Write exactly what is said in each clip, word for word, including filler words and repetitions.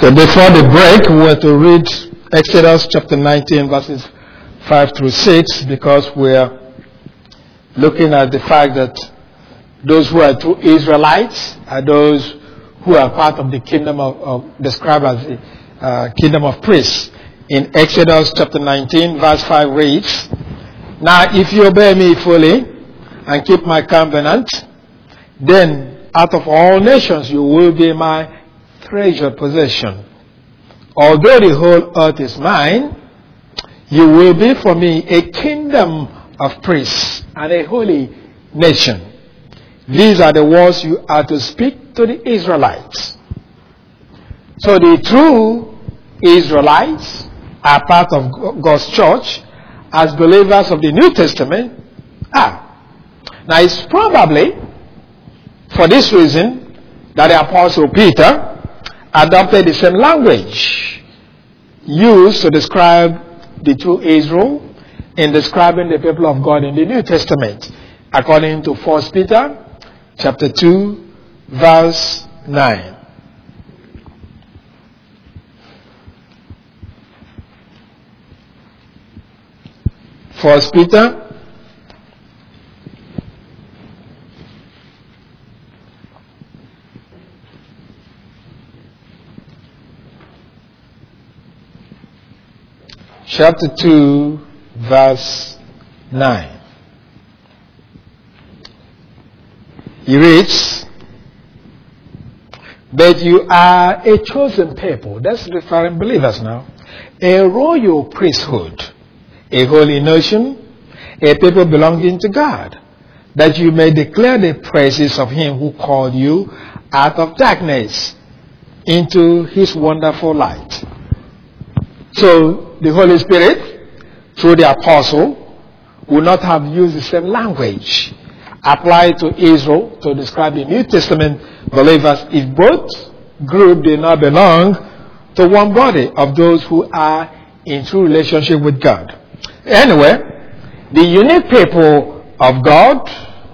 Okay, before the break, we were to read Exodus chapter nineteen, verses five through six, because we're looking at the fact that those who are true Israelites are those who are part of the kingdom of, of described as the uh, kingdom of priests. In Exodus chapter nineteen, verse five reads, "Now if you obey me fully and keep my covenant, then out of all nations you will be my treasured possession. Although the whole earth is mine, you will be for me a kingdom of priests and a holy nation." These are the words you are to speak to the Israelites. So the true Israelites are part of God's church as believers of the New Testament are. Now it's probably for this reason that the Apostle Peter adopted the same language used to describe the true Israel in describing the people of God in the New Testament, according to First Peter chapter two, verse nine. First Peter chapter two, verse nine. He reads, "But you are a chosen people," that's referring believers now, "a royal priesthood, a holy nation, a people belonging to God, that you may declare the praises of him who called you out of darkness into his wonderful light." So the Holy Spirit, through the apostle, would not have used the same language applied to Israel to describe the New Testament believers if both groups did not belong to one body of those who are in true relationship with God. Anyway, the unique people of God,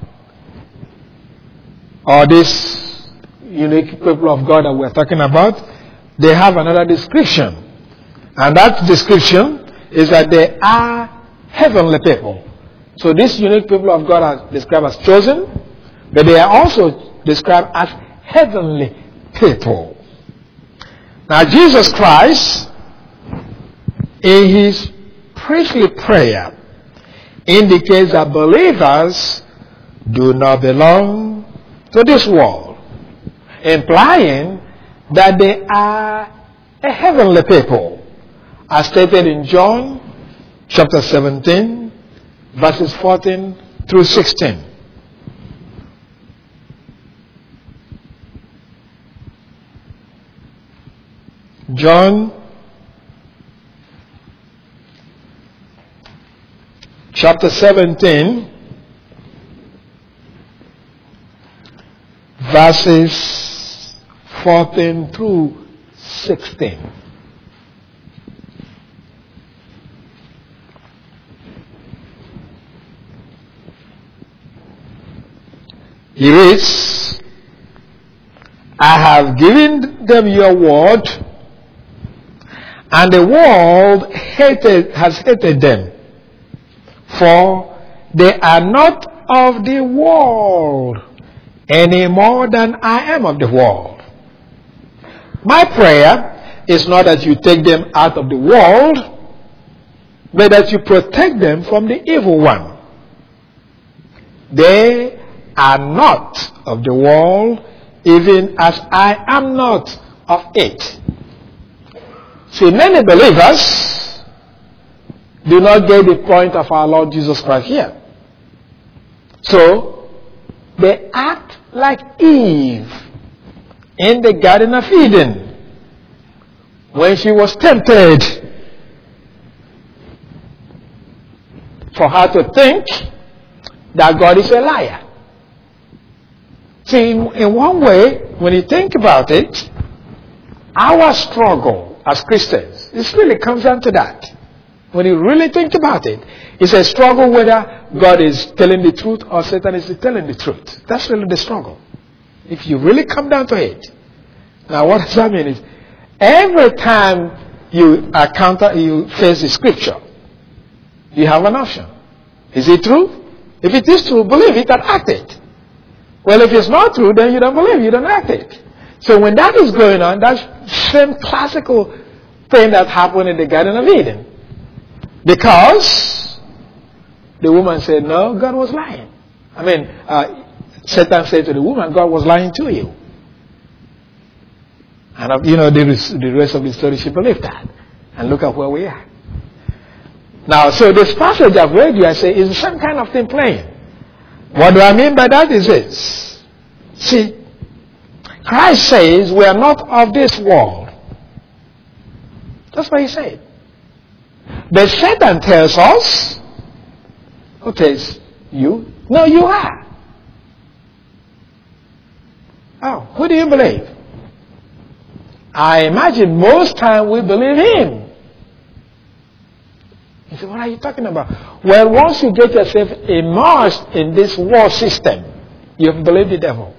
or this unique people of God that we're talking about, they have another description. And that description is that they are heavenly people. So these unique people of God are described as chosen, but they are also described as heavenly people. Now Jesus Christ, in his priestly prayer, indicates that believers do not belong to this world, implying that they are a heavenly people, as stated in John chapter seventeen, verses fourteen through sixteen. John chapter seventeen, verses fourteen through sixteen. He reads, "I have given them your word, and the world hated, has hated them, for they are not of the world any more than I am of the world. My prayer is not that you take them out of the world, but that you protect them from the evil one. They are not of the world, even as I am not of it." See, many believers do not get the point of our Lord Jesus Christ here. So, they act like Eve in the Garden of Eden when she was tempted, for her to think that God is a liar. See, in one way, when you think about it, our struggle as Christians, it really comes down to that. When you really think about it, it's a struggle whether God is telling the truth or Satan is telling the truth. That's really the struggle. If you really come down to it. Now, what does that mean? Is Every time you encounter, you face the scripture, you have an option. Is it true? If it is true, believe it and act it. Well, if it's not true, then you don't believe, you don't act it. So when that is going on, that's the same classical thing that happened in the Garden of Eden. Because the woman said, no, God was lying. I mean, uh, Satan said to the woman, God was lying to you. And, uh, you know, the, the rest of the story, she believed that. And look at where we are. Now, so this passage I've read you, I say, is the same kind of thing playing. What do I mean by that is this. See, Christ says we are not of this world. That's what he said. But Satan tells us, who tells you? No, you are. Oh, who do you believe? I imagine most time we believe him. You say, what are you talking about? Well, once you get yourself immersed in this world system, you've believed the devil.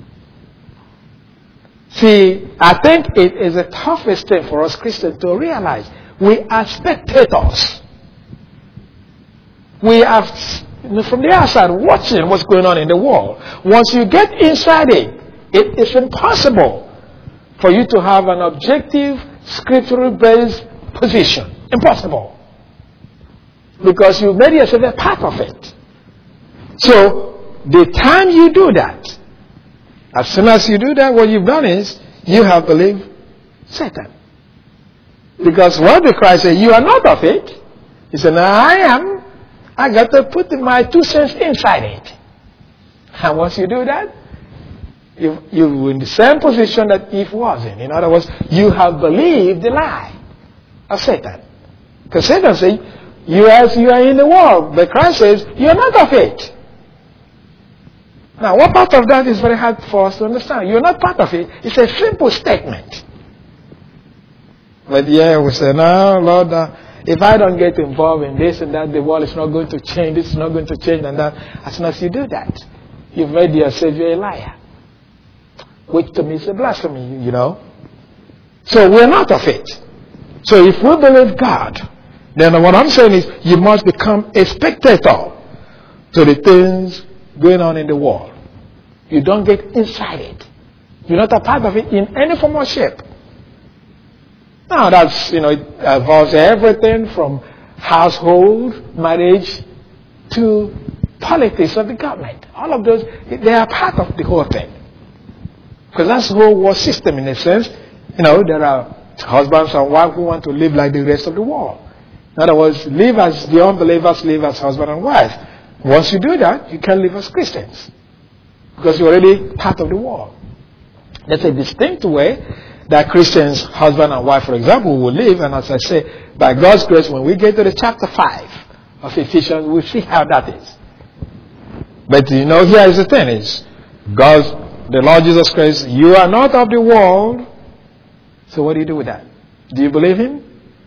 See, I think it is the toughest thing for us Christians to realize. We are spectators. We are from the outside watching what's going on in the world. Once you get inside it, it is impossible for you to have an objective, scriptural-based position. Impossible. Because you made yourself a part of it. So, the time you do that, as soon as you do that, what you've done is, you have believed Satan. Because what did Christ say? You are not of it. He said, no, I am. I got to put my two cents inside it. And once you do that, you, you're in the same position that Eve was in. In other words, you have believed the lie of Satan. Because Satan says, you as you are in the world. But Christ says, you're not of it. Now, what part of that is very hard for us to understand? You're not part of it. It's a simple statement. But yeah, we say, no, Lord, uh, if I don't get involved in this and that, the world is not going to change, this is not going to change and that. As soon as you do that, you've made your Savior a liar. Which to me is a blasphemy, you know. So we're not of it. So if we believe God, then what I'm saying is you must become a spectator to the things going on in the world. You don't get inside it. You're not a part of it in any form or shape. Now that's, you know, it involves everything from household, marriage, to politics of the government. All of those, they are part of the whole thing. Because that's the whole world system in a sense. You know, there are husbands and wives who want to live like the rest of the world. In other words, live as the unbelievers live as husband and wife. Once you do that, you can live as Christians. Because you're already part of the world. That's a distinct way that Christians, husband and wife, for example, will live. And as I say, by God's grace, when we get to the chapter five of Ephesians, we'll see how that is. But you know, here is the thing is, God's, the Lord Jesus Christ, you are not of the world. So what do you do with that? Do you believe him?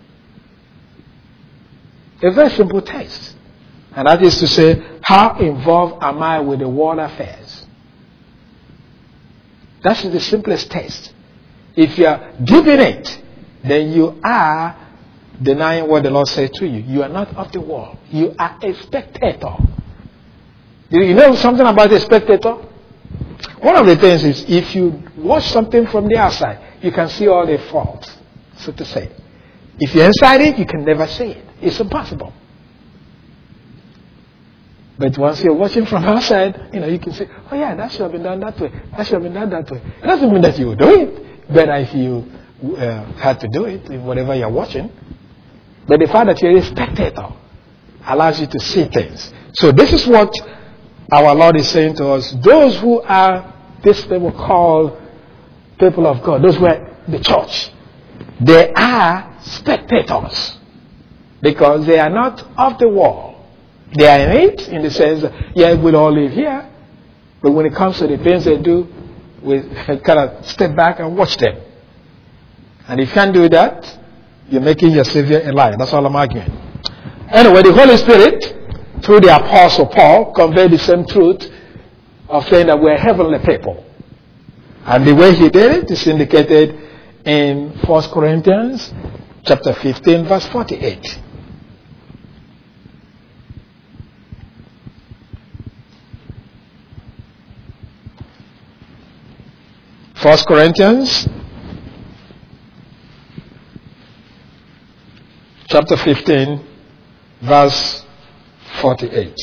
A very simple test. And that is to say, how involved am I with the world affairs? That's the simplest test. If you are giving it, then you are denying what the Lord said to you. You are not of the world. You are a spectator. You know something about a spectator? One of the things is if you watch something from the outside, you can see all the faults, so to say. If you're inside it, you can never see it. It's impossible. But once you're watching from outside, you know, you can say, oh yeah, that should have been done that way. That should have been done that way. It doesn't mean that you will do it. But if you uh, had to do it, in whatever you're watching. But the fact that you're a spectator allows you to see things. So this is what our Lord is saying to us. Those who are, this people call people of God, those who are the church, they are spectators. Because they are not of the world. They are in it, in the sense that, yeah, we'll all live here. But when it comes to the things they do, we kind of step back and watch them. And if you can't do that, you're making your Savior a liar. That's all I'm arguing. Anyway, the Holy Spirit, through the Apostle Paul, conveyed the same truth of saying that we're heavenly people. And the way he did it is indicated in First Corinthians chapter fifteen, verse forty-eight. First Corinthians chapter fifteen, verse forty-eight.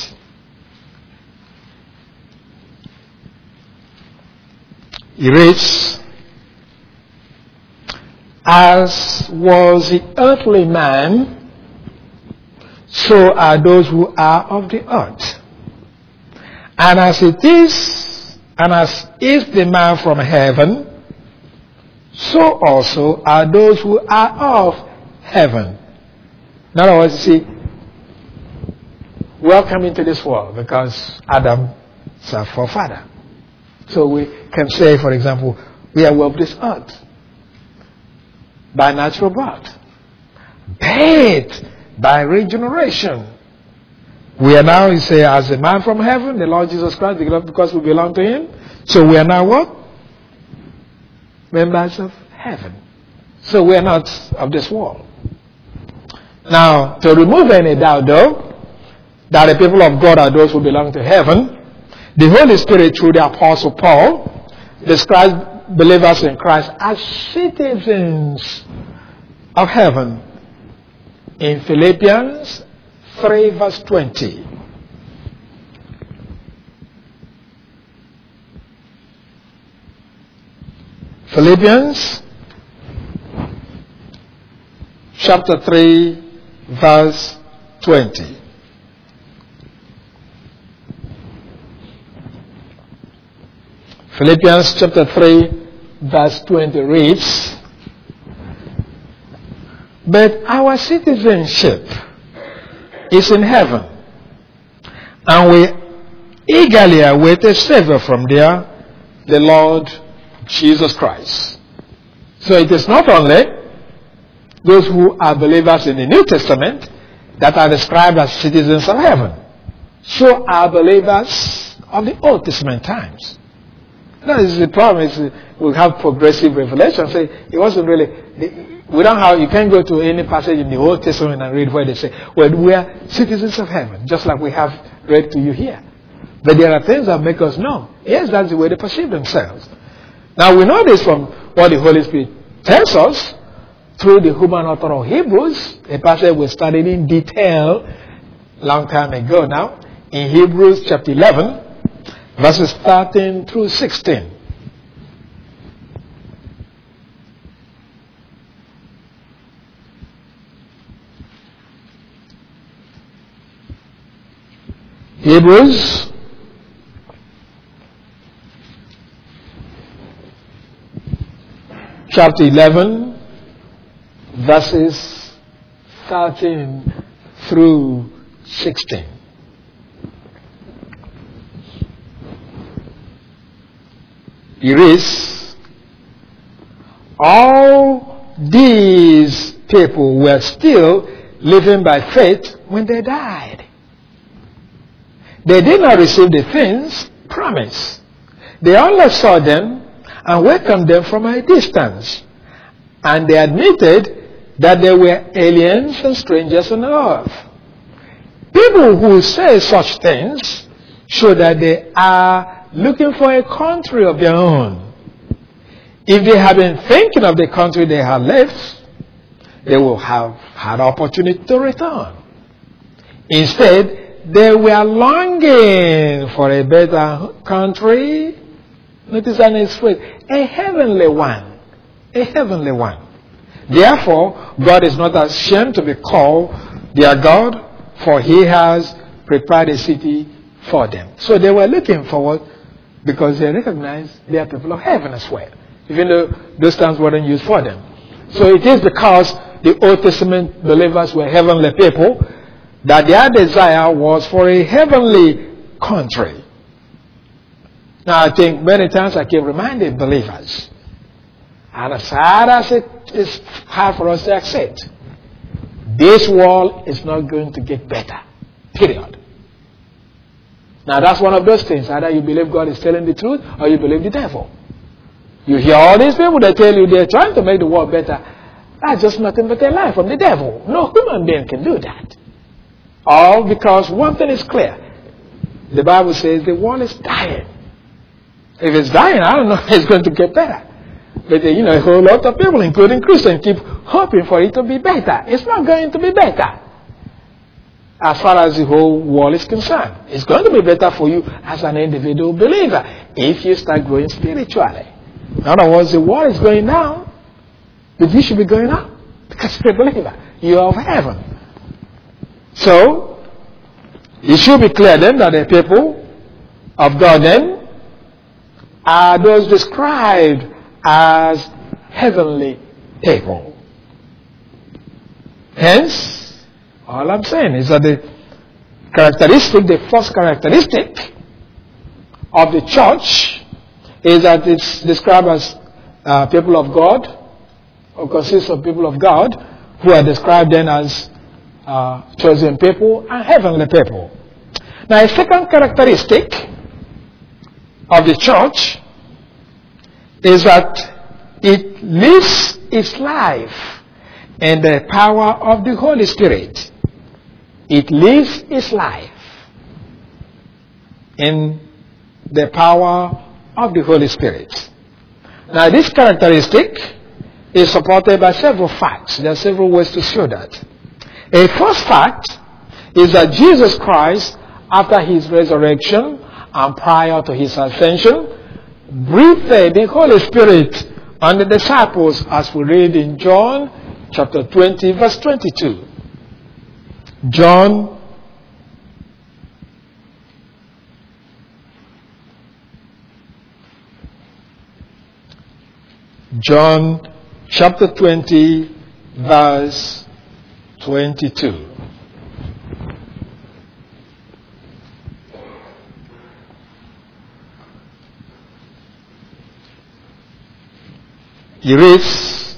He reads, "As was the earthly man, so are those who are of the earth. And as it is, and as is the man from heaven, so also are those who are of heaven." In other words, you see, welcome into this world because Adam is our forefather. So we can say, for example, we are of this earth by natural birth, but by regeneration. We are now, you say, as a man from heaven, the Lord Jesus Christ, because we belong to Him. So we are now what? Members of heaven. So we are not of this world. Now, to remove any doubt, though, that the people of God are those who belong to heaven, the Holy Spirit, through the Apostle Paul, describes believers in Christ as citizens of heaven in Philippians three, verse twenty. Philippians chapter three, verse twenty. Philippians chapter three, verse twenty reads, "But our citizenship is in heaven, and we eagerly await a Savior from there, the Lord Jesus Christ." So it is not only those who are believers in the New Testament that are described as citizens of heaven. So are believers of the Old Testament times. No, this is the problem. Is we have progressive revelation. Say it wasn't really. We don't have. You can't go to any passage in the Old Testament and read where they say, "Well, we are citizens of heaven," just like we have read to you here. But there are things that make us know. Yes, that's the way they perceive themselves. Now we know this from what the Holy Spirit tells us through the human author of Hebrews, a passage we studied in detail long time ago. Now in Hebrews chapter eleven. Verses thirteen through sixteen. Hebrews chapter eleven, verses thirteen through sixteen. He reads, "All these people were still living by faith when they died. They did not receive the things promised. They only saw them and welcomed them from a distance. And they admitted that they were aliens and strangers on earth. People who say such things show that they are looking for a country of their own. If they had been thinking of the country they had left, they would have had opportunity to return. Instead, they were longing for a better country." Notice that it's phrase, a heavenly one. A heavenly one. "Therefore, God is not ashamed to be called their God, for He has prepared a city for them." So they were looking forward because they recognized they are people of heaven as well, even though those terms weren't used for them. So it is because the Old Testament believers were heavenly people that their desire was for a heavenly country. Now I think many times I keep reminding believers, and as hard as it is hard for us to accept, this world is not going to get better. Period. Now that's one of those things. Either you believe God is telling the truth or you believe the devil. You hear all these people that tell you they're trying to make the world better. That's just nothing but a lie from the devil. No human being can do that. All because one thing is clear. The Bible says the world is dying. If it's dying, I don't know if it's going to get better. But, you know, a whole lot of people, including Christians, keep hoping for it to be better. It's not going to be better. As far as the whole world is concerned. It's going to be better for you as an individual believer if you start growing spiritually. In other words, the world is going down, but you should be going up because you're a believer. You are of heaven. So, it should be clear then that the people of God then are those described as heavenly people. Hence, all I'm saying is that the characteristic, the first characteristic of the church is that it's described as uh, people of God, or consists of people of God, who are described then as uh, chosen people and heavenly people. Now, a second characteristic of the church is that it lives its life in the power of the Holy Spirit. It lives its life in the power of the Holy Spirit. Now, this characteristic is supported by several facts. There are several ways to show that. A first fact is that Jesus Christ, after his resurrection and prior to his ascension, breathed the Holy Spirit on the disciples, as we read in John chapter twenty, verse twenty-two. John John chapter twenty, verse twenty-two. He reads,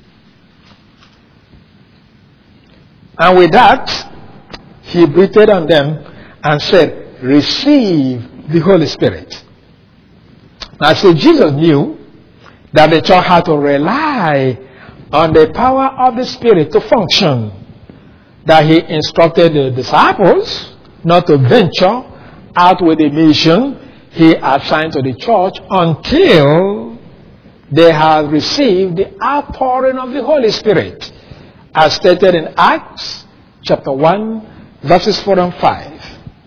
and with that, he breathed on them and said, receive the Holy Spirit. Now, so Jesus knew that the church had to rely on the power of the Spirit to function. That he instructed the disciples not to venture out with the mission he assigned to the church until they had received the outpouring of the Holy Spirit, as stated in Acts chapter one, verses four and five.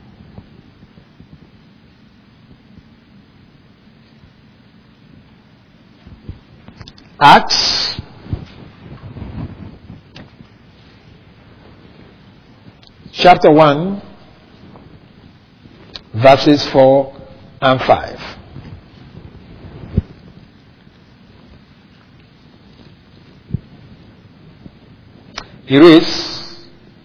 Acts chapter one, verses four and five. He reads,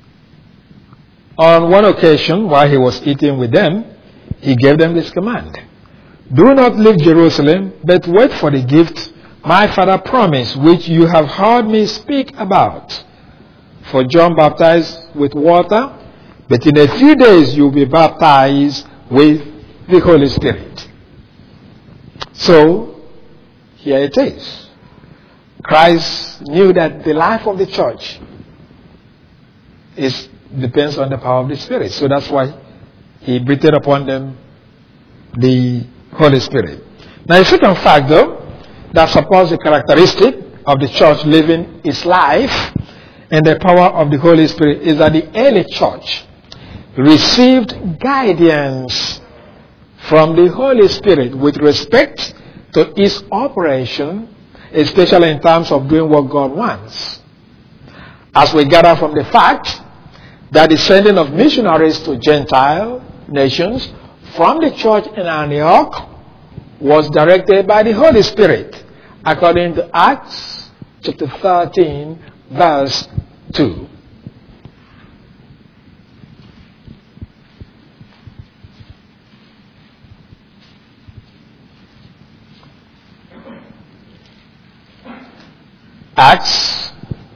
on one occasion, while he was eating with them, he gave them this command: do not leave Jerusalem, but wait for the gift my Father promised, which you have heard me speak about. For John baptized with water, but in a few days you will be baptized with the Holy Spirit. So, here it is. Christ knew that the life of the church is depends on the power of the Spirit. So that's why he breathed upon them the Holy Spirit. Now, a second fact, though, that supports the characteristic of the church living its life in the power of the Holy Spirit is that the early church received guidance from the Holy Spirit with respect to its operation, especially in terms of doing what God wants. As we gather from the fact that the sending of missionaries to Gentile nations from the church in Antioch was directed by the Holy Spirit, according to Acts chapter thirteen, verse two. Acts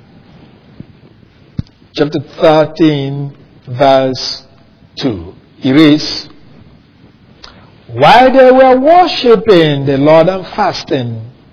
chapter thirteen, verse two. He reads, while they were worshipping the Lord and fasting,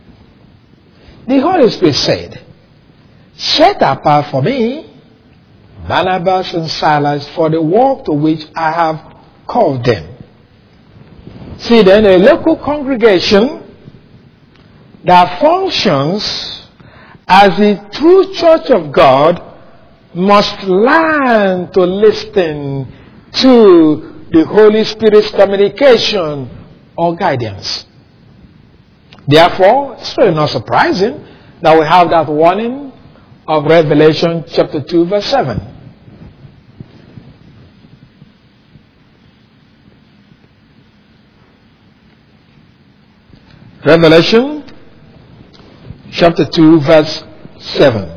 the Holy Spirit said, set apart for me Barnabas and Silas for the work to which I have called them. See, then a local congregation that functions as the true church of God must learn to listen to the Holy Spirit's communication or guidance. Therefore, it's really not surprising that we have that warning of Revelation chapter two, verse seven. Revelation chapter two, verse seven.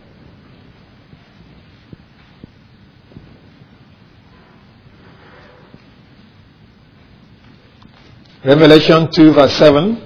Revelation two, verse seven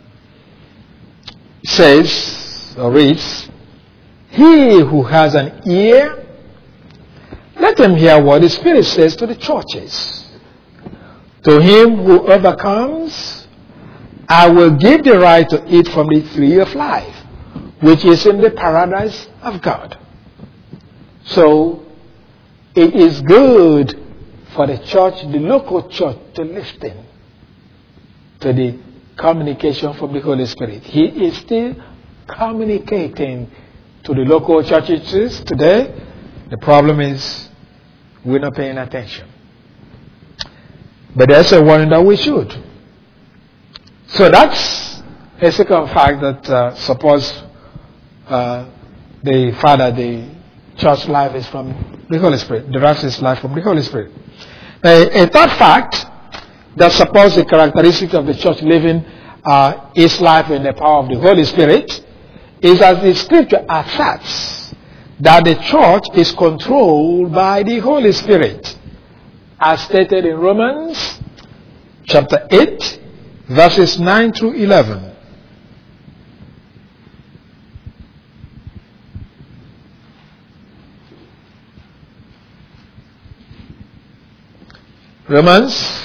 says, or reads, he who has an ear, let him hear what the Spirit says to the churches. To him who overcomes, I will give the right to eat from the tree of life, which is in the paradise of God. So, it is good for the church, the local church, to listen to the communication from the Holy Spirit. He is still communicating to the local churches today. The problem is we're not paying attention. But there's a warning that we should. So that's a second fact that uh, suppose uh, the Father, the church life is from the Holy Spirit. The rest is life from the Holy Spirit. A, a third fact that supports the characteristics of the church living uh, its life in the power of the Holy Spirit is as the scripture asserts that the church is controlled by the Holy Spirit, as stated in Romans chapter eight, verses nine through eleven. Romans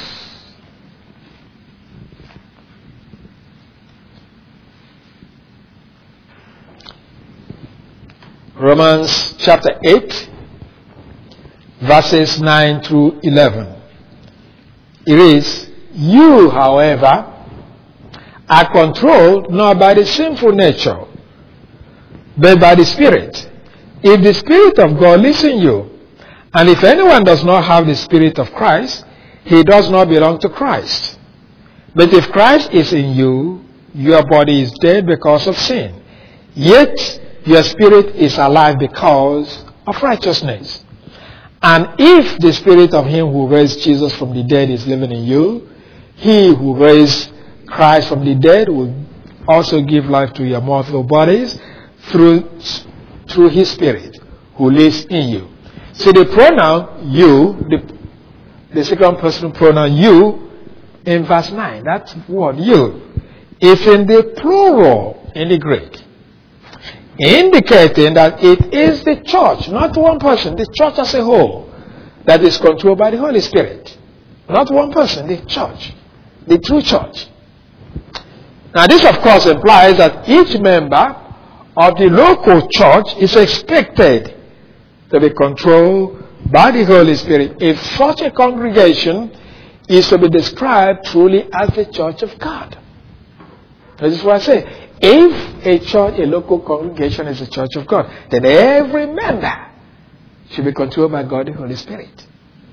Romans chapter eight, verses nine through eleven. It is, you, however, are controlled not by the sinful nature, but by the Spirit. If the Spirit of God lives in you, and if anyone does not have the Spirit of Christ, he does not belong to Christ. But if Christ is in you, your body is dead because of sin, yet your spirit is alive because of righteousness. And if the Spirit of him who raised Jesus from the dead is living in you, he who raised Christ from the dead will also give life to your mortal bodies through, through his Spirit who lives in you. So the pronoun you, the, the second person pronoun you, in verse nine, that word you, is in the plural in the Greek, indicating that it is the church, not one person, the church as a whole, that is controlled by the Holy Spirit. Not one person, the church, the true church. Now this of course implies that each member of the local church is expected to be controlled by the Holy Spirit. If such a congregation is to be described truly as the church of God. This is what I say. If a church, a local congregation is a church of God, then every member should be controlled by God, the Holy Spirit.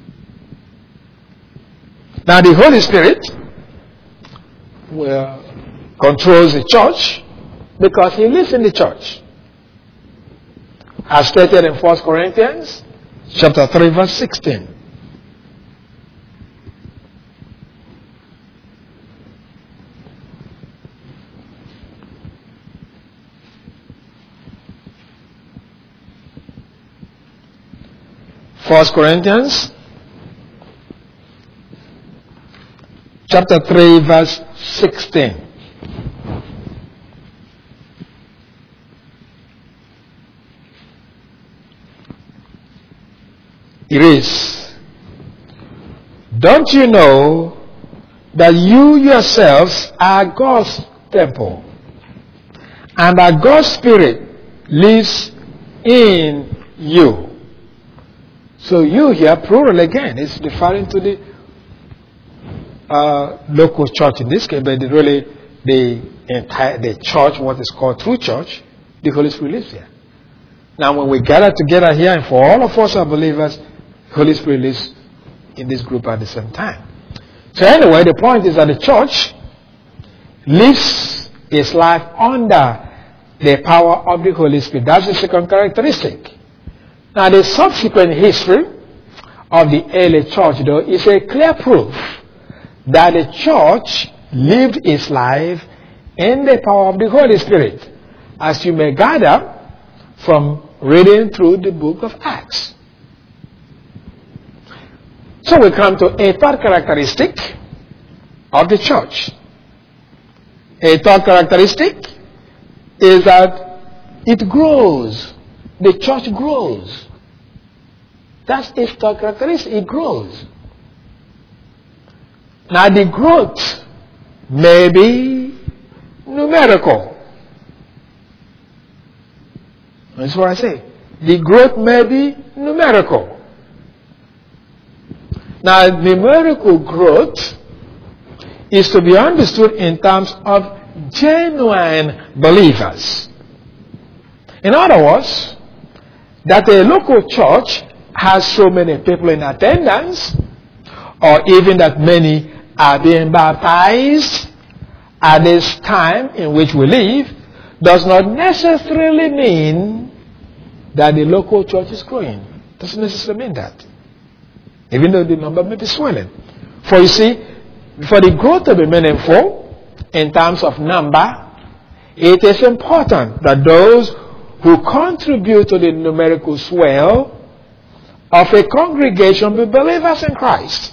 Now the Holy Spirit will controls the church because he lives in the church. As stated in First Corinthians chapter three, verse sixteen. First Corinthians chapter three, verse sixteen. It is, don't you know that you yourselves are God's temple, and that God's Spirit lives in you. So you here, plural again, is referring to the uh, local church in this case, but really the entire the church, what is called true church, the Holy Spirit lives here. Now when we gather together here, and for all of us are believers, the Holy Spirit lives in this group at the same time. So anyway, the point is that the church lives its life under the power of the Holy Spirit. That's the second characteristic. Now the subsequent history of the early church, though, is a clear proof that the church lived its life in the power of the Holy Spirit, as you may gather from reading through the book of Acts. So we come to a third characteristic of the church. A third characteristic is that it grows. The church grows. That's its third characteristic. It grows. Now the growth may be numerical. That's what I say. The growth may be numerical. Now, numerical growth is to be understood in terms of genuine believers. In other words, that a local church has so many people in attendance, or even that many are being baptized at this time in which we live, does not necessarily mean that the local church is growing. Doesn't necessarily mean that. Even though the number may be swelling. For you see, for the growth to be meaningful in terms of number, it is important that those who contribute to the numerical swell of a congregation be believers in Christ.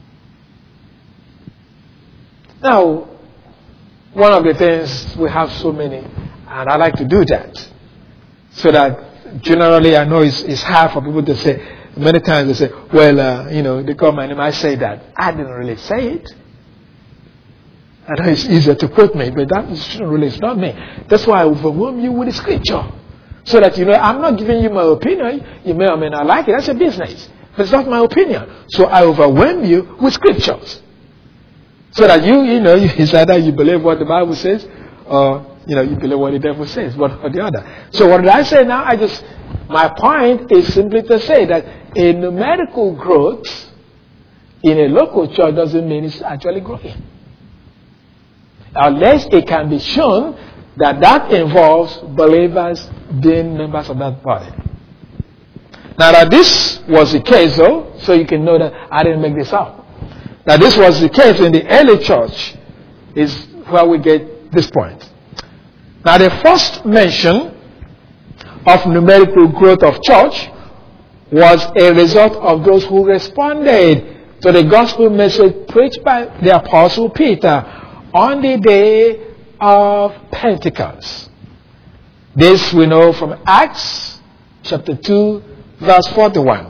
Now, one of the things, we have so many, and I like to do that, so that generally I know it's, it's hard for people to say. Many times they say, well, uh, you know, they call my name, I say that. I didn't really say it. I know it's easier to quote me, but that is really, it's not me. That's why I overwhelm you with the scripture. So that, you know, I'm not giving you my opinion. You may or may not like it. That's a business. But it's not my opinion. So I overwhelm you with scriptures. So that you, you know, it's either you believe what the Bible says, or, you know, you believe what the devil says, one or the other. So what did I say now? I just, my point is simply to say that a numerical growth in a local church doesn't mean it's actually growing. Unless it can be shown that that involves believers being members of that body. Now that this was the case, though, so you can know that I didn't make this up. Now this was the case in the early church, is where we get this point. Now the first mention of numerical growth of church was a result of those who responded to the gospel message preached by the Apostle Peter on the day of Pentecost. This we know from Acts chapter two, verse forty-one.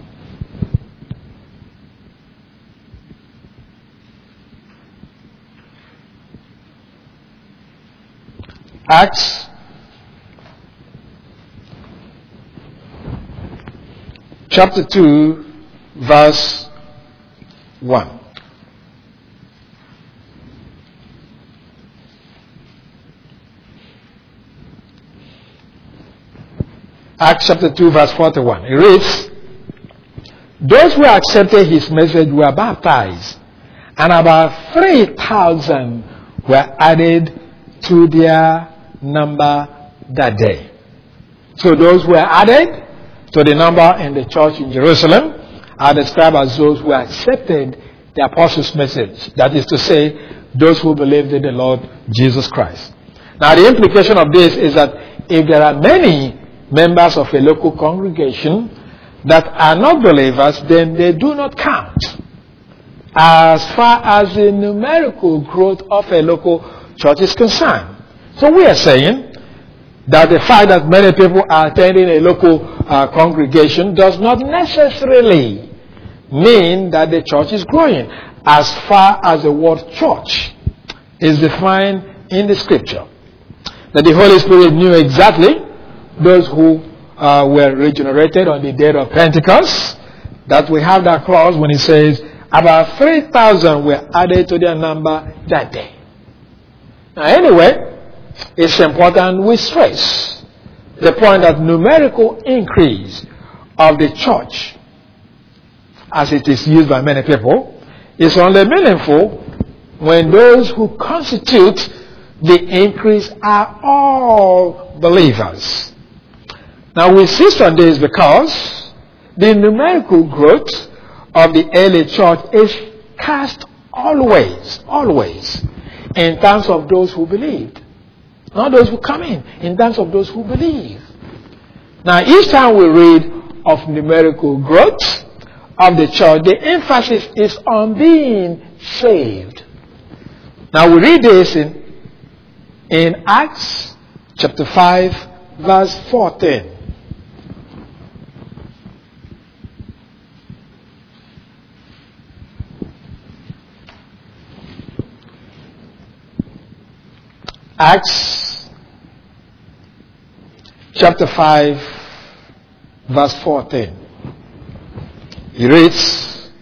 Acts chapter two, verse one. Acts chapter two, verse forty-one. It reads, those who accepted his message were baptized, and about three thousand were added to their number that day. So those who were added to the number in the church in Jerusalem are described as those who accepted the apostles' message. That is to say, those who believed in the Lord Jesus Christ. Now the implication of this is that if there are many members of a local congregation that are not believers, then they do not count as far as the numerical growth of a local church is concerned. So we are saying that the fact that many people are attending a local uh, congregation does not necessarily mean that the church is growing, as far as the word church is defined in the scripture. that the Holy Spirit knew exactly those who uh, were regenerated on the day of Pentecost. That we have that clause when it says about three thousand were added to their number that day. Now anyway, it's important we stress the point that numerical increase of the church, as it is used by many people, is only meaningful when those who constitute the increase are all believers. Now we insist on this because the numerical growth of the early church is cast always, always in terms of those who believed. Not those who come in, in terms of those who believe. Now each time we read of numerical growth of the church, the emphasis is on being saved. Now we read this in, in Acts chapter five, verse fourteen. Acts chapter five, verse fourteen. He reads,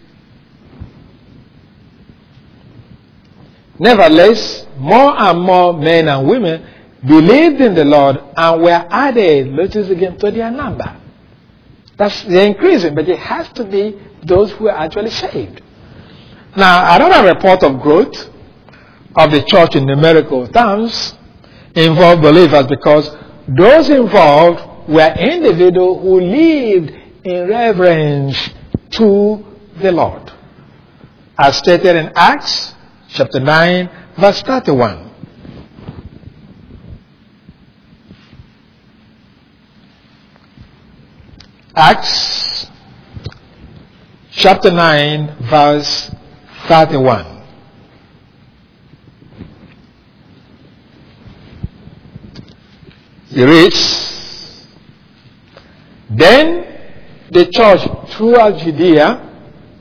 "Nevertheless, more and more men and women believed in the Lord and were added," notice again, to their number. That's they're increasing, but it has to be those who are actually saved. Now, another report of growth of the church in numerical terms involved believers, because those involved were individuals who lived in reverence to the Lord, as stated in Acts chapter nine, verse thirty-one. Acts chapter nine, verse thirty-one. He reads, "Then the church throughout Judea,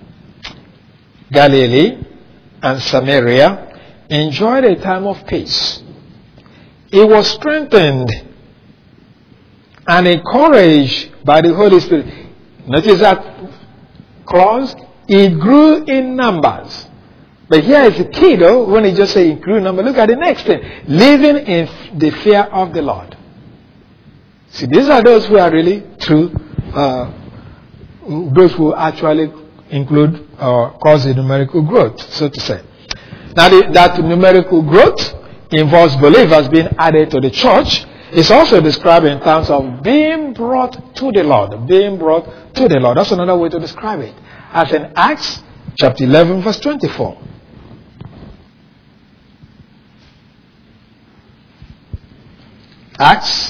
Galilee, and Samaria enjoyed a time of peace. It was strengthened and encouraged by the Holy Spirit." Notice that clause, it grew in numbers. But here is the key though, when it just says it grew in numbers. Look at the next thing. Living in the fear of the Lord. See, these are those who are really true, uh, those who actually include or uh, cause the numerical growth, so to say. Now, the, that numerical growth involves believers being added to the church. It's also described in terms of being brought to the Lord. Being brought to the Lord. That's another way to describe it. As in Acts chapter eleven, verse twenty-four. Acts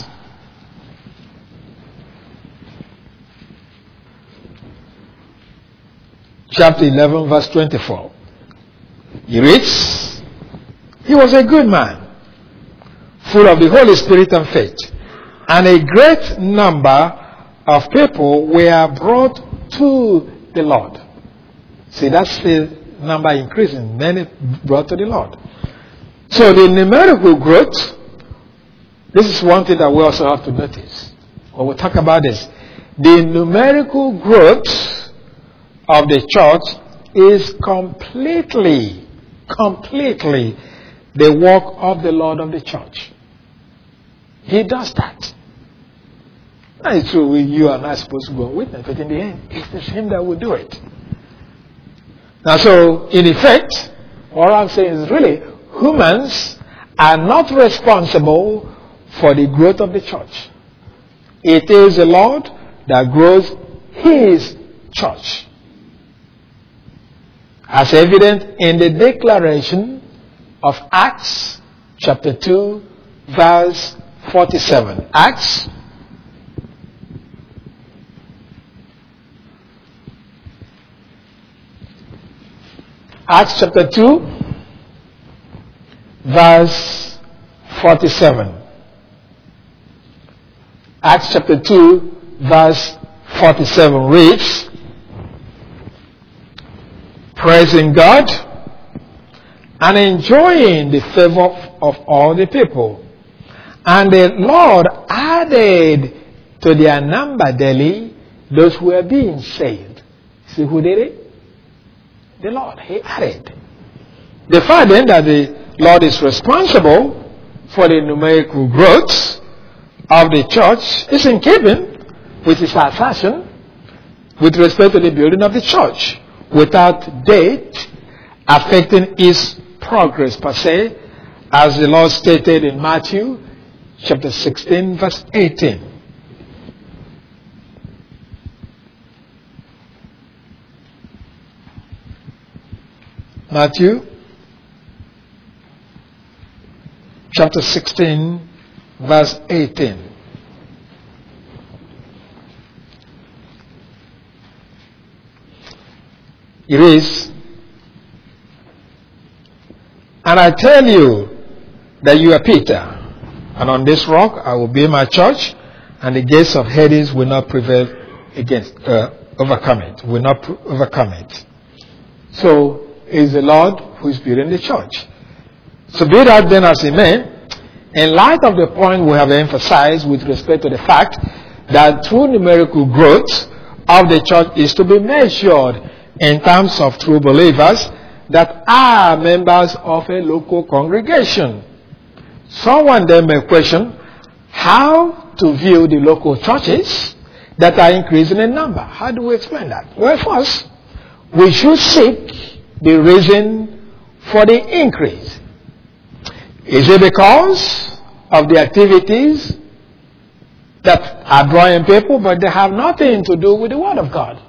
chapter eleven, verse twenty-four. He reads, "He was a good man, full of the Holy Spirit and faith, and a great number of people were brought to the Lord." See, that's the number increasing. Many brought to the Lord. So the numerical growth, this is one thing that we also have to notice when we talk about this. The numerical growth of the church is completely, completely the work of the Lord of the church. He does that. Now it's true, we, you are not supposed to go and witness, but in the end, it's Him that will do it. Now, so in effect, what I'm saying is really, humans are not responsible for the growth of the church. It is the Lord that grows His church. As evident in the declaration of Acts chapter two, verse forty-seven. Acts Acts chapter two, verse forty-seven. Acts chapter two, verse forty-seven reads, "Praising God and enjoying the favor of all the people. And the Lord added to their number daily those who were being saved. See who did it? The Lord. He added. The fact then that the Lord is responsible for the numerical growth of the church is in keeping with his assertion with respect to the building of the church, without date affecting its progress per se, as the Lord stated in Matthew chapter sixteen, verse eighteen. Matthew chapter sixteen, verse eighteen. It is, and I tell you that you are Peter, and on this rock I will build my church, and the gates of Hades will not prevail against, uh, overcome it, will not pr- overcome it. So, it is the Lord who is building the church. So be that then as it may, in light of the point we have emphasized with respect to the fact that true numerical growth of the church is to be measured in terms of true believers that are members of a local congregation. Someone then may question how to view the local churches that are increasing in number. How do we explain that? Well, first, we should seek the reason for the increase. Is it because of the activities that are drawing people, but they have nothing to do with the Word of God?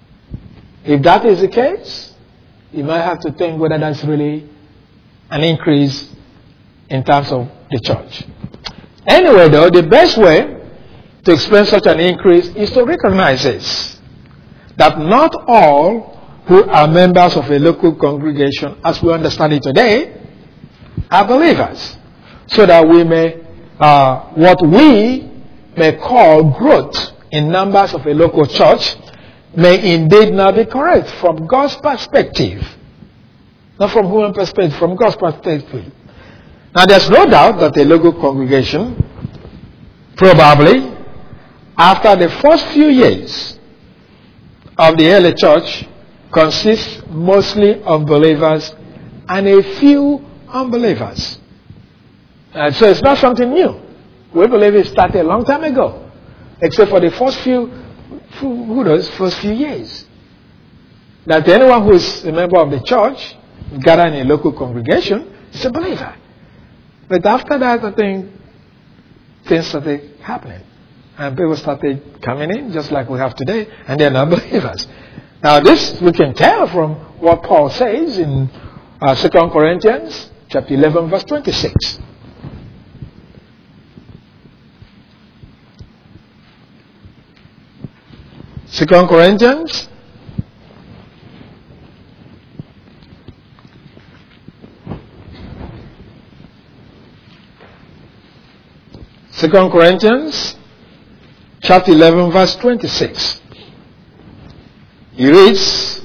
If that is the case, you might have to think whether that's really an increase in terms of the church. Anyway, though, the best way to explain such an increase is to recognize this, that not all who are members of a local congregation, as we understand it today, are believers. So that we may, uh, what we may call growth in numbers of a local church may indeed not be correct from God's perspective. Not from human perspective, from God's perspective. Now there's no doubt that a local congregation, probably, after the first few years of the early church, consists mostly of believers and a few unbelievers. And so it's not something new. We believe it started a long time ago, except for the first few, who knows, first few years. That anyone who is a member of the church, gathered in a local congregation, is a believer. But after that, I think things started happening. And people started coming in, just like we have today, and they're not believers. Now this we can tell from what Paul says in uh, Second Corinthians chapter eleven, verse twenty-six. Second Corinthians Second Corinthians chapter eleven, verse twenty-six. He reads,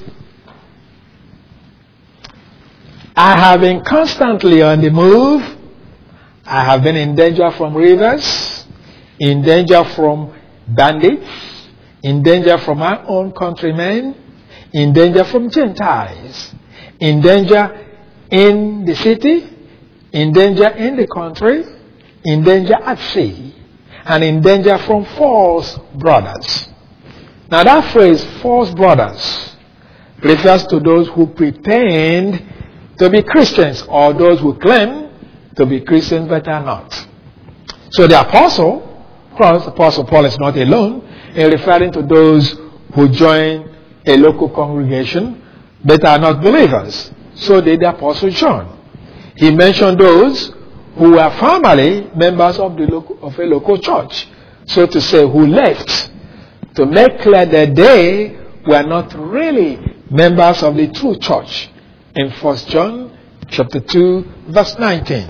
I have been constantly on the move. I have been in danger from rivers, in danger from bandits, in danger from my own countrymen, in danger from Gentiles, in danger in the city, in danger in the country, in danger at sea, and in danger from false brothers. Now that phrase, false brothers, refers to those who pretend to be Christians or those who claim to be Christians but are not. So the apostle, Paul, Apostle Paul is not alone in referring to those who join a local congregation but are not believers. So did the apostle John. He mentioned those who were formerly members of the local, of a local church, so to say, who left to make clear that they were not really members of the true church. In First John chapter two, verse nineteen.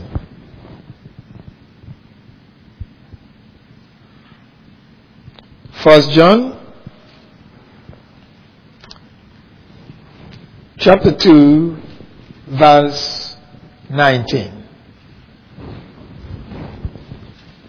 First John chapter two, verse nineteen.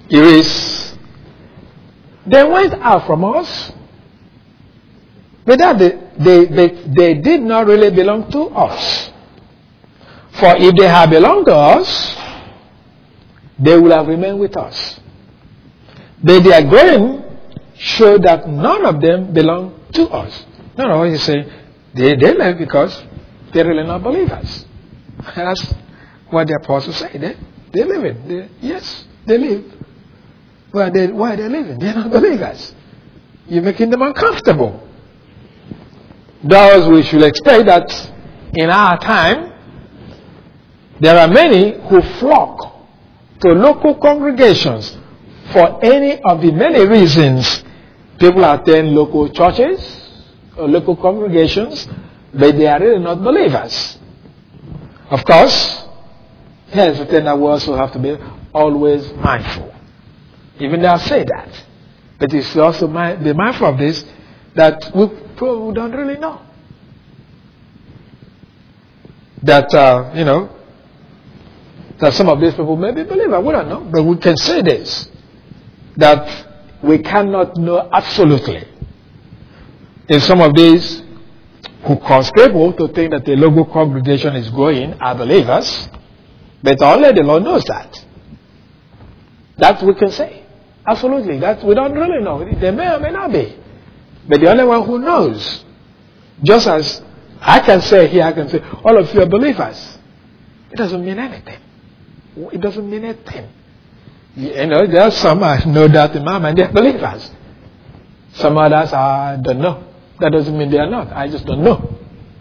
erase. They went out from us. But that they, they, they, they did not really belong to us. For if they had belonged to us, they would have remained with us. But their going showed that none of them belong to us. No, no, you say they, they left because they're really not believers. That's what the apostles say. They, they live it. They, yes, they live. Well, they, why are they living? They're not believers. You're making them uncomfortable. Thus, we should expect that in our time, there are many who flock to local congregations for any of the many reasons. People attend local churches or local congregations, but they are really not believers. Of course, here's the thing that we also have to be always mindful. Even though I say that, but it's also be mindful of this, that we probably don't really know. That, uh, you know, that some of these people may be believers. We don't know. But we can say this, that we cannot know absolutely if some of these who cause people to think that the local congregation is going are believers, but only the Lord knows that. That we can say. Absolutely. That we don't really know. They may or may not be. But the only one who knows, just as I can say here, I can say, all of you are believers. It doesn't mean anything. It doesn't mean anything. You know, there are some, I know that in my mind, they're believers. Some others, I don't know. That doesn't mean they are not. I just don't know.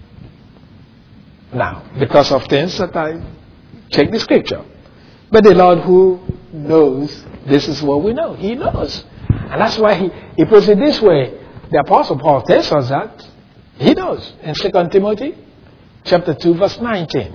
Now, because of things that I check the scripture. But the Lord who knows, this is what we know. He knows. And that's why he, he puts it this way. The Apostle Paul tells us that he knows. In Second Timothy chapter two, verse nineteen.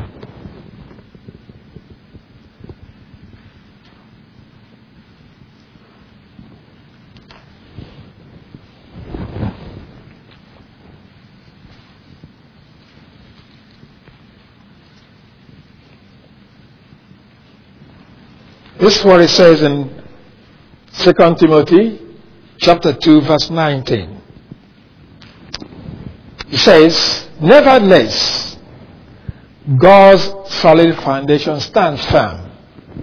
This is what it says in Second Timothy chapter two, verse nineteen. It says, nevertheless, God's solid foundation stands firm,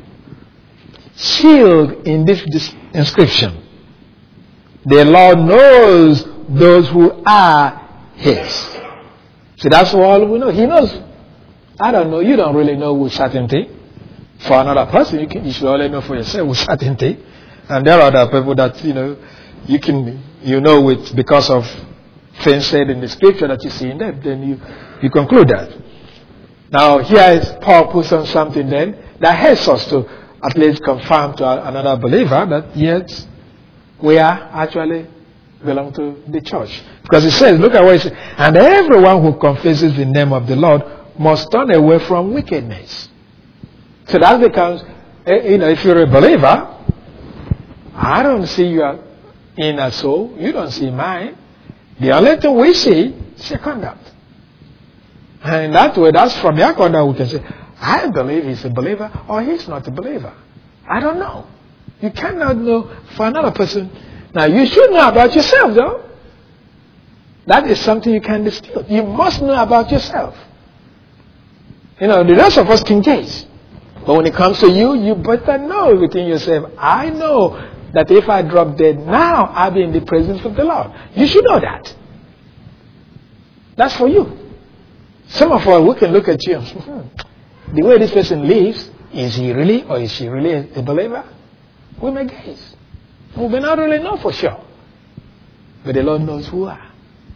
sealed in this, this inscription. The Lord knows those who are His. See, that's all we know. He knows. I don't know. You don't really know with certainty. For another person, you, can, you should only know for yourself with certainty. And there are other people that, you know, you can, you know with, because of things said in the scripture that you see in them, then you, you conclude that. Now, here is Paul puts on something then that helps us to at least confirm to another believer that yes, we are actually belong to the church. Because it says, look at what it says, and everyone who confesses the name of the Lord must turn away from wickedness. So that becomes, you know, if you're a believer, I don't see your inner soul. You don't see mine. The only thing we see is your conduct. And in that way, that's from your conduct we can say, I believe he's a believer or he's not a believer. I don't know. You cannot know for another person. Now, you should know about yourself, though. That is something you can distill. You must know about yourself. You know, the rest of us can gauge. But when it comes to you, you better know within yourself, I know that if I drop dead now, I'll be in the presence of the Lord. You should know that. That's for you. Some of us, we can look at you and say, hmm, the way this person lives, is he really or is she really a believer? We may guess. We may not really know for sure. But the Lord knows who are.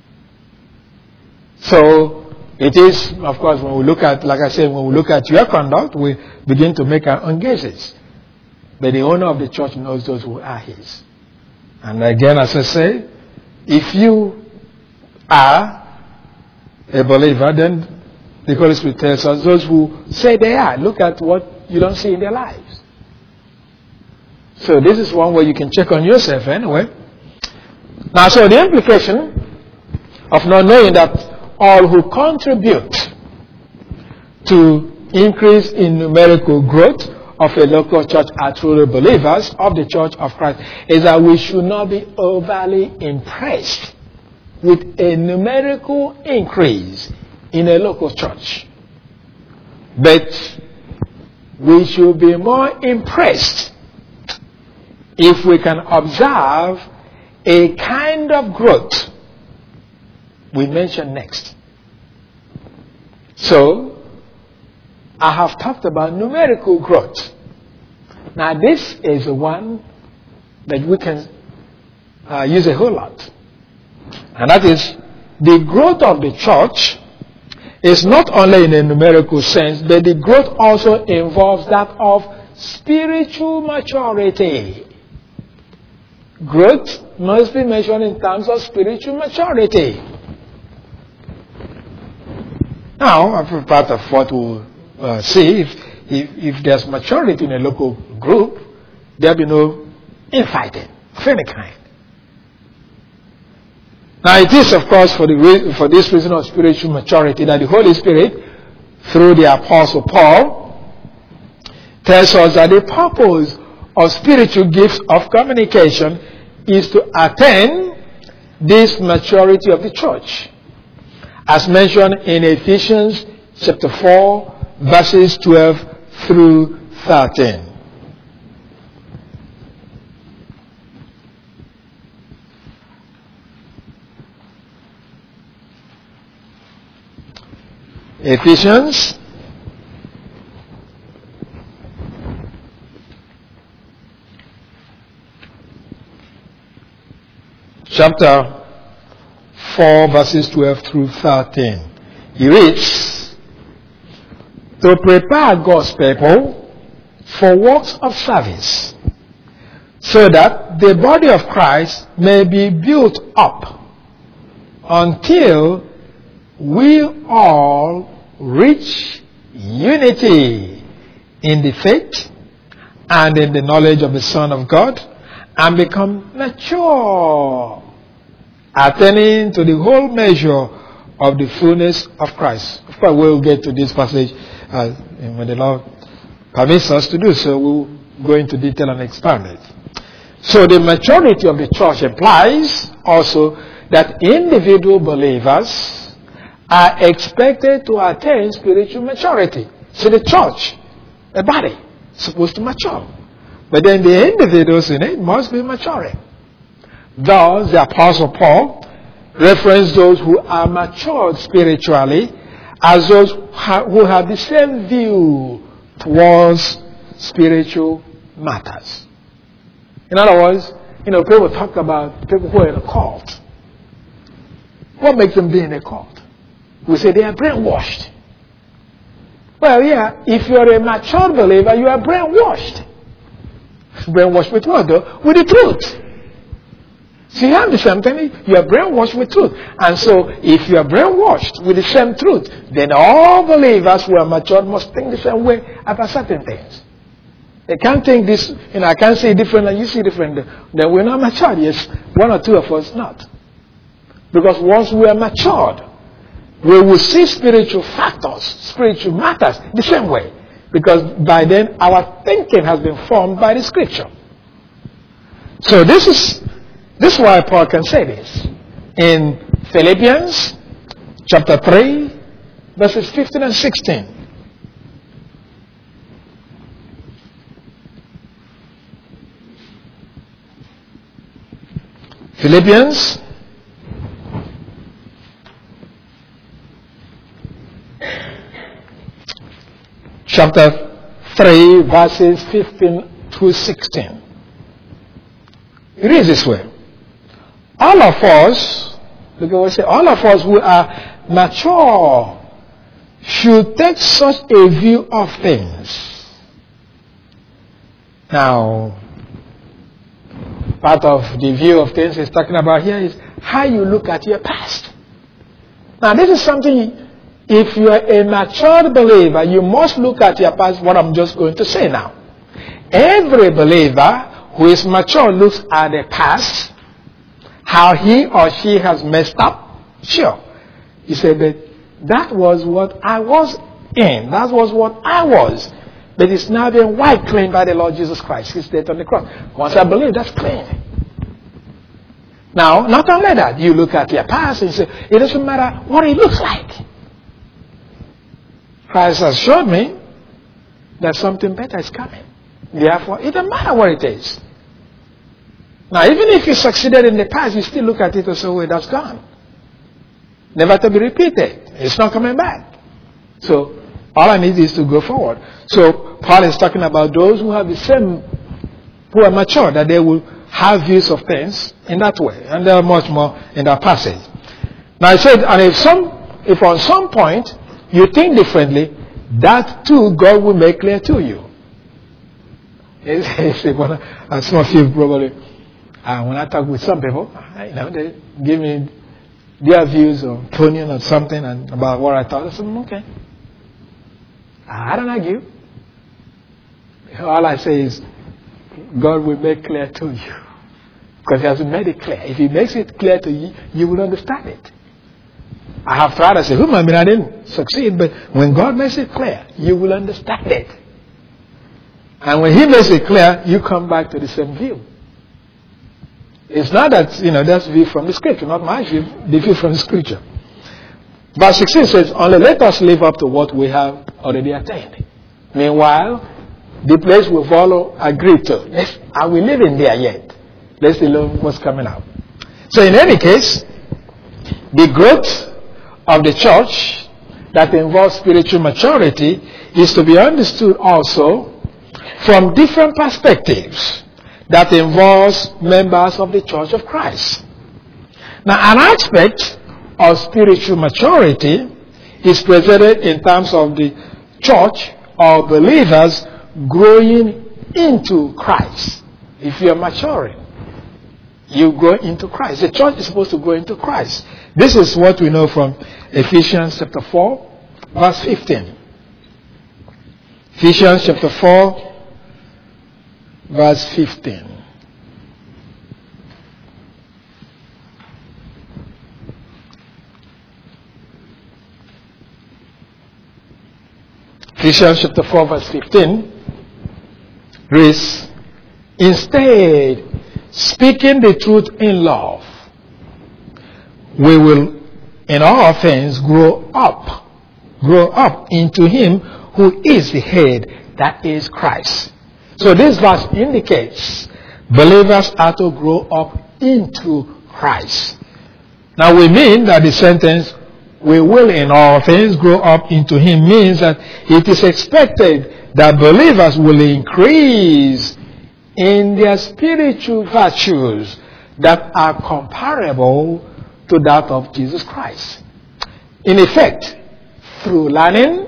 So, it is, of course, when we look at, like I said, when we look at your conduct, we begin to make our own guesses. But the owner of the church knows those who are his. And again, as I say, if you are a believer, then the Holy Spirit tells us those who say they are. Look at what you don't see in their lives. So this is one way you can check on yourself anyway. Now, so the implication of not knowing that all who contribute to increase in numerical growth of a local church are truly believers of the Church of Christ is that we should not be overly impressed with a numerical increase in a local church. But we should be more impressed if we can observe a kind of growth we mention next. So, I have talked about numerical growth. Now, this is the one that we can uh, use a whole lot. And that is, the growth of the church is not only in a numerical sense, but the growth also involves that of spiritual maturity. Growth must be measured in terms of spiritual maturity. Now, part of what we'll uh, see, if, if, if there's maturity in a local group, there'll be no infighting of any kind. Now, it is, of course, for, the re- for this reason of spiritual maturity that the Holy Spirit, through the Apostle Paul, tells us that the purpose of spiritual gifts of communication is to attain this maturity of the church, as mentioned in Ephesians chapter four, verses twelve through thirteen. Ephesians chapter four, verses twelve through thirteen. He reads, to prepare God's people for works of service, so that the body of Christ may be built up until we all reach unity in the faith and in the knowledge of the Son of God and become mature, attaining to the whole measure of the fullness of Christ. Of course, we'll get to this passage uh, when the Lord permits us to do so. We'll go into detail and expand it. So the maturity of the church implies also that individual believers are expected to attain spiritual maturity. So the church, a body, is supposed to mature. But then the individuals in it must be maturing. Thus, the Apostle Paul referenced those who are matured spiritually as those who have the same view towards spiritual matters. In other words, you know, people talk about people who are in a cult. What makes them be in a cult? We say they are brainwashed. Well, yeah, if you're a mature believer, you are brainwashed. Brainwashed with what, though? With the truth. See, you understand? You are brainwashed with truth. And so, if you are brainwashed with the same truth, then all believers who are matured must think the same way about certain things. They can't think this, you know, I can't see different and you see different. Then we're not matured. Yes, one or two of us not. Because once we are matured, we will see spiritual factors, spiritual matters the same way. Because by then our thinking has been formed by the scripture. So this is this is why Paul can say this. In Philippians chapter three, verses fifteen and sixteen. Philippians chapter three, verses fifteen to sixteen. It is this way. All of us, look at what I say, all of us who are mature should take such a view of things. Now, part of the view of things he's talking about here is how you look at your past. Now, this is something, if you are a mature believer, you must look at your past, what I'm just going to say now. Every believer who is mature looks at the past, how he or she has messed up. Sure. You say that that was what I was in. That was what I was. but it's now being wiped clean by the Lord Jesus Christ, His death on the cross. Once I believe, that's clean. Now, not only that, you look at your past and you say, it doesn't matter what it looks like. Christ has showed me that something better is coming. Therefore, it doesn't matter what it is. Now, even if you succeeded in the past, you still look at it and say, well, that's gone. Never to be repeated. It's not coming back. So, all I need is to go forward. So, Paul is talking about those who have the same, who are mature, that they will have views of things in that way. And there are much more in that passage. Now, I said, and if some, if on some point you think differently, that too God will make clear to you. Some of you probably, uh, when I talk with some people, you know, they give me their views or opinion or something and about what I thought. I said, okay. I don't argue. All I say is, God will make clear to you. Because He hasn't made it clear. If He makes it clear to you, you will understand it. I have tried to say, oh, I mean, I didn't succeed, but when God makes it clear, you will understand it. And when He makes it clear, you come back to the same view. It's not that, you know, that's view from the Scripture, not my view, the view from the Scripture. Verse sixteen says, only let us live up to what we have already attained. Meanwhile, the place we've all agreed to, let's, are we living there yet? Let's see what's coming out. So in any case, the growth of the church that involves spiritual maturity is to be understood also from different perspectives that involves members of the Church of Christ. Now, an aspect of spiritual maturity is presented in terms of the church or believers growing into Christ. If you're maturing, you grow into Christ. The church is supposed to grow into Christ. This is what we know from Ephesians chapter four, verse fifteen. Ephesians chapter four, verse fifteen. Ephesians chapter four, verse fifteen reads, instead, speaking the truth in love, we will in all things grow up, grow up into Him who is the head, that is Christ. So this verse indicates believers are to grow up into Christ. Now we mean that the sentence, we will in all things grow up into Him, means that it is expected that believers will increase in their spiritual virtues that are comparable to that of Jesus Christ. In effect, through learning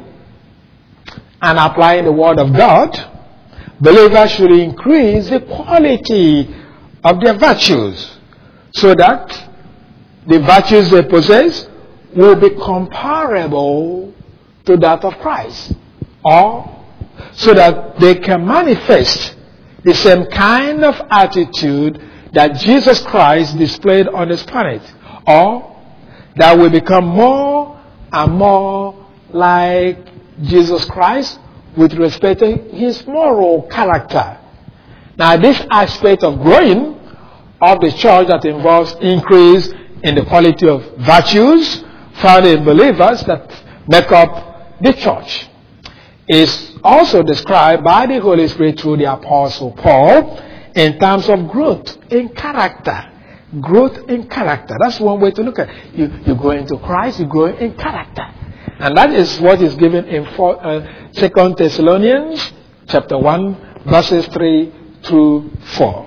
and applying the Word of God, believers should increase the quality of their virtues so that the virtues they possess will be comparable to that of Christ, or so that they can manifest the same kind of attitude that Jesus Christ displayed on this planet, or that will become more and more like Jesus Christ with respect to His moral character. Now, this aspect of growing of the church that involves increase in the quality of virtues found in believers that make up the church is also described by the Holy Spirit through the Apostle Paul in terms of growth in character. Growth in character. That's one way to look at it. You, you grow into Christ, you grow in character. And that is what is given in four, uh, Second Thessalonians chapter one, verses three through four.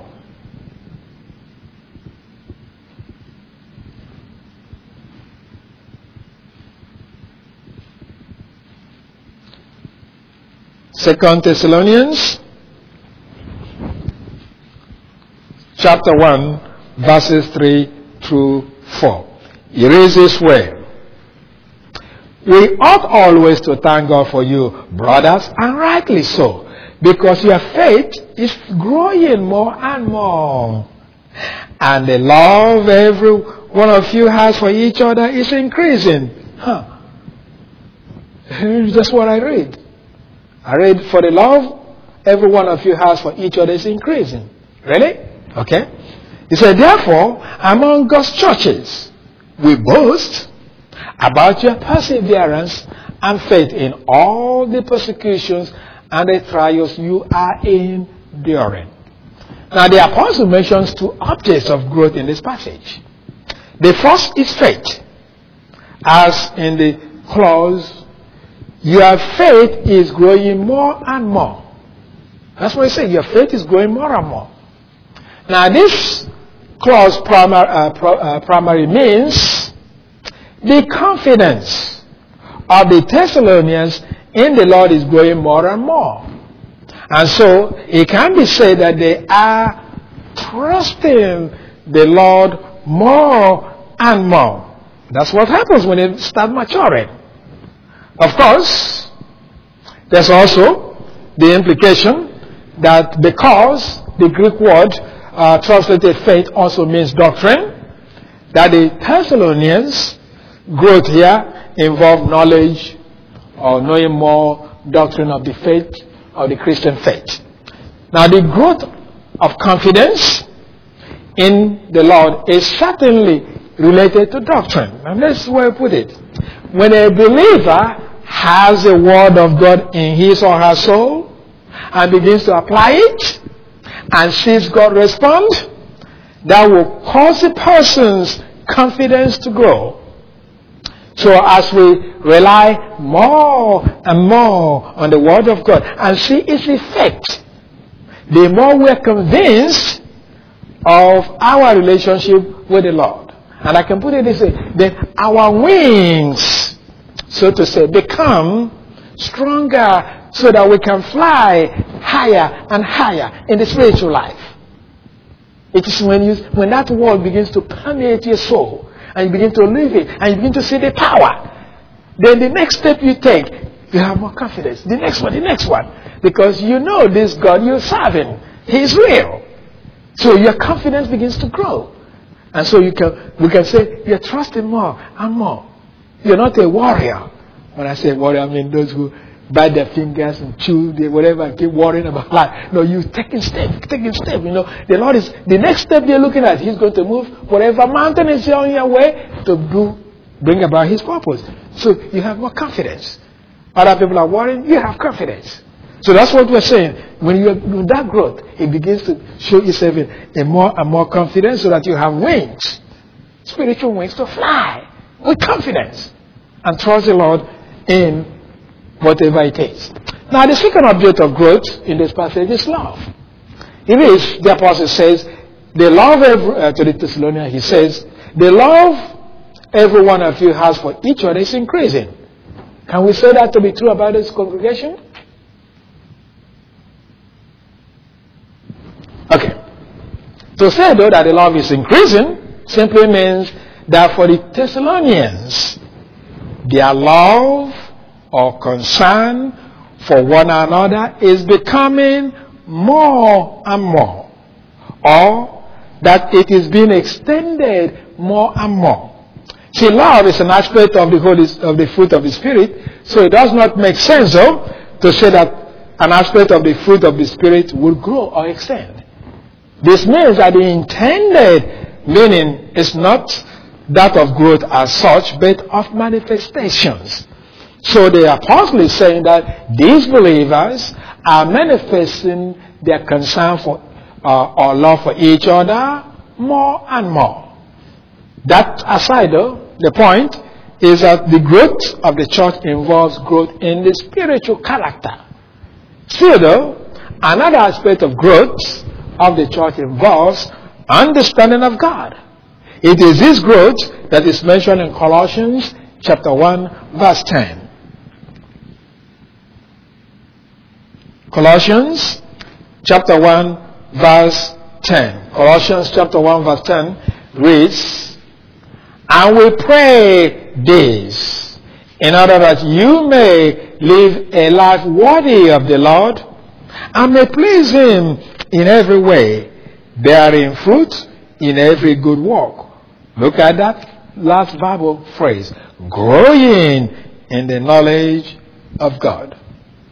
Second Thessalonians chapter one, verses three through four. It reads this way. We ought always to thank God for you, brothers, and rightly so, because your faith is growing more and more. And the love every one of you has for each other is increasing. Huh. That's what I read. I read, for the love every one of you has for each other is increasing. Really? Okay. He said, therefore, among God's churches, we boast about your perseverance and faith in all the persecutions and the trials you are enduring. Now, the apostle mentions two objects of growth in this passage. The first is faith. As in the clause, your faith is growing more and more. That's what he said. Your faith is growing more and more. Now, this clause primary, uh, pro, uh, primary means the confidence of the Thessalonians in the Lord is growing more and more. And so, it can be said that they are trusting the Lord more and more. That's what happens when they start maturing. Of course, there's also the implication that because the Greek word uh, translated faith also means doctrine, that the Thessalonians' growth here involved knowledge or knowing more doctrine of the faith, of the Christian faith. Now, the growth of confidence in the Lord is certainly related to doctrine. And that's where I put it. When a believer has a word of God in his or her soul and begins to apply it and sees God respond, that will cause the person's confidence to grow. So as we rely more and more on the Word of God and see its effect, the more we are convinced of our relationship with the Lord. And I can put it this way, then our wings, so to say, become stronger so that we can fly higher and higher in the spiritual life. It is when you when that word begins to permeate your soul, and you begin to live it, and you begin to see the power, then the next step you take, you have more confidence. The next one, the next one. Because you know this God you're serving, He is real. So your confidence begins to grow. And so you can we can say you're trusting more and more. You're not a warrior. When I say warrior, I mean those who bite their fingers and chew their whatever and keep worrying about life. No, you taking step, taking step. You know, the Lord is the next step you're looking at. He's going to move whatever mountain is on your way to do, bring about His purpose. So you have more confidence. Other people are worrying. You have confidence. So that's what we're saying. When you with that growth, it begins to show yourself in a more and more confidence, so that you have wings, spiritual wings to fly with confidence and trust the Lord in whatever it is. Now, the second object of growth in this passage is love. It is, the apostle says, the love every, uh, to the Thessalonians, he says, the love every one of you has for each other is increasing. Can we say that to be true about this congregation? Okay. To say, though, that the love is increasing simply means that for the Thessalonians, their love or concern for one another is becoming more and more, or that it is being extended more and more. See, love is an aspect of the Holy, of the fruit of the Spirit, so it does not make sense, though, to say that an aspect of the fruit of the Spirit will grow or extend. This means that the intended meaning is not that of growth as such, but of manifestations. So the apostle is saying that these believers are manifesting their concern for uh, or love for each other more and more. That aside, though, the point is that the growth of the church involves growth in the spiritual character. Still, though, another aspect of growth of the church involves understanding of God. It is this growth that is mentioned in Colossians chapter one, verse ten. Colossians chapter one, verse ten. Colossians chapter one, verse ten reads, and we pray this, in order that you may live a life worthy of the Lord, and may please Him in every way, bearing fruit in every good work. Look at that last Bible phrase, growing in the knowledge of God.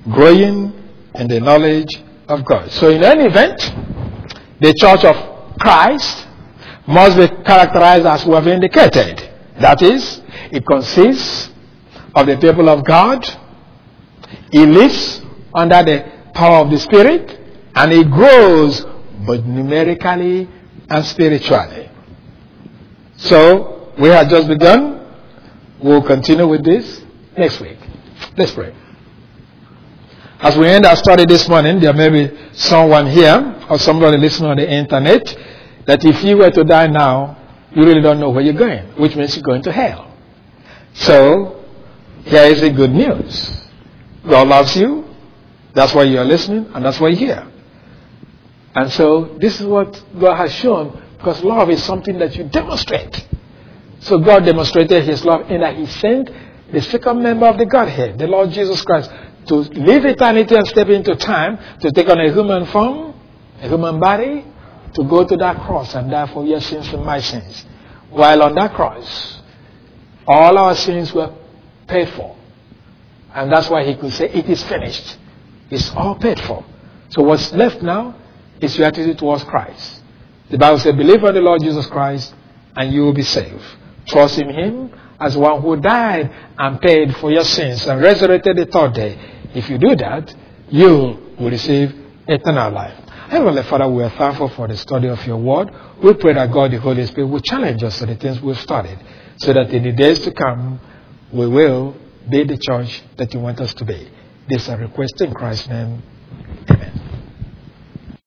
growing in the knowledge of God. So in any event, the church of Christ must be characterized as we have indicated. That is, it consists of the people of God. It lives under the power of the Spirit, and it grows both numerically and spiritually. So, we have just begun. We'll continue with this next week. Let's pray. As we end our study this morning, there may be someone here or somebody listening on the internet that if you were to die now, you really don't know where you're going, which means you're going to hell. So, here is the good news. God loves you. That's why you're listening, and that's why you're here. And so, this is what God has shown, because love is something that you demonstrate. So God demonstrated His love in that He sent the second member of the Godhead, the Lord Jesus Christ, to leave eternity and step into time, to take on a human form, a human body, to go to that cross and die for your sins and my sins. While on that cross, all our sins were paid for. And that's why He could say, it is finished. It's all paid for. So what's left now is your attitude towards Christ. The Bible says, believe on the Lord Jesus Christ and you will be saved. Trust in Him as one who died and paid for your sins and resurrected the third day. If you do that, you will receive eternal life. Heavenly Father, we are thankful for the study of your word. We pray that God, the Holy Spirit, will challenge us to the things we've studied, so that in the days to come, we will be the church that you want us to be. This is a request in Christ's name. Amen.